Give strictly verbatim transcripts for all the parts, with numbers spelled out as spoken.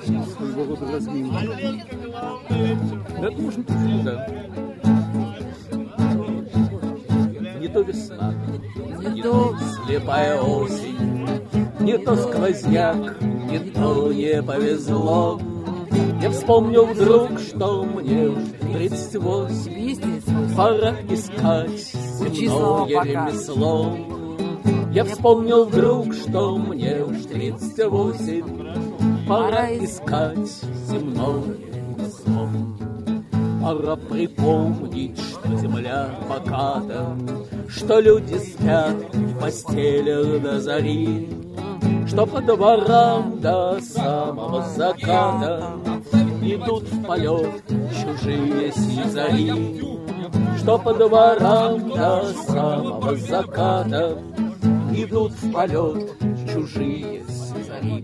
своего рода разминка. Это можно тоже, да. Не то весна, не то слепая осень, не то сквозняк, не то не повезло. Я вспомнил вдруг, что мне уж тридцать восемь, пора искать земное ремесло. Я вспомнил вдруг, что мне уж тридцать восемь, пора искать земное ремесло. Пора припомнить, что земля поката, что люди спят в постелях до зари, что по дворам до самого заката идут в полет чужие сизари, что по дворам до самого заката идут в полет чужие сизари.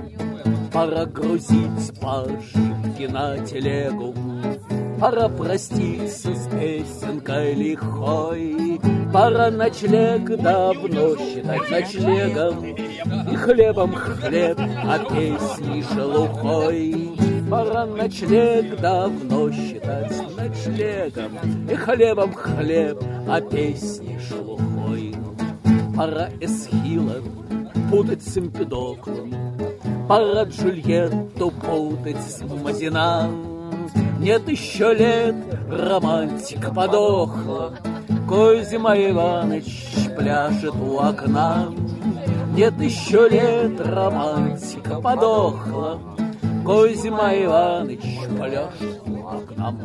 Пора грузить пожитки на телегу, пора проститься с песенкой лихой, пора ночлег давно считать ночлегом, и хлебом хлеб, а песней шелухой. Пора ночлег давно считать ночлегом, и хлебом хлеб, а песней шелухой. Пора Эсхила путать с Эмпидоклом, пора Джульетту путать с Мазина. Нет еще лет, романтика подохла, Козьма Иваныч пляшет у окна. Нет еще лет, романтика подохла, Козьма Иваныч пляшет у окна.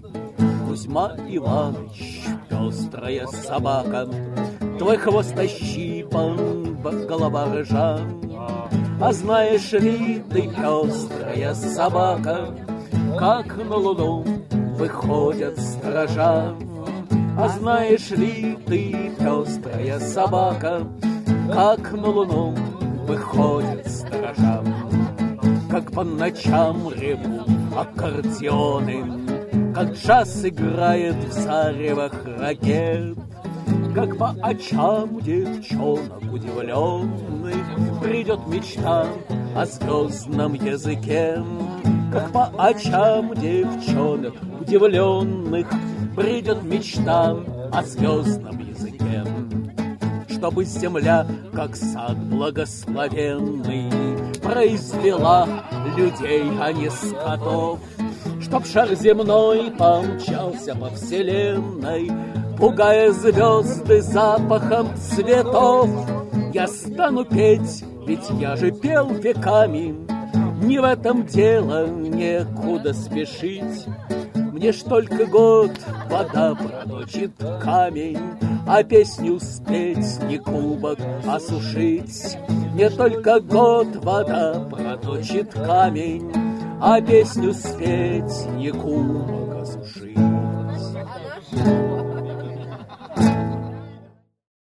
Кузьма Иваныч, пестрая собака, твой хвост ощипан, голова рыжа. А знаешь ли ты, пестрая собака, как на луну выходят сторожа? А знаешь ли ты, пестрая собака, как на луну выходят сторожа? Как по ночам ревут аккордеоны, как джаз играет в заревах ракет, как по очам девчонок удивленных придет мечта о звездном языке. Как по очам девчонок удивленных придет мечта о звездном языке. Чтобы земля, как сад благословенный, произвела людей, а не скотов. Чтоб шар земной помчался по вселенной, пугая звезды запахом цветов. Я стану петь, ведь я же пел веками. Не в этом дело, некуда спешить. Мне ж только год вода проточит камень, а песню спеть не кубок осушить. Мне только год вода проточит камень, а песню спеть не кубок осушить.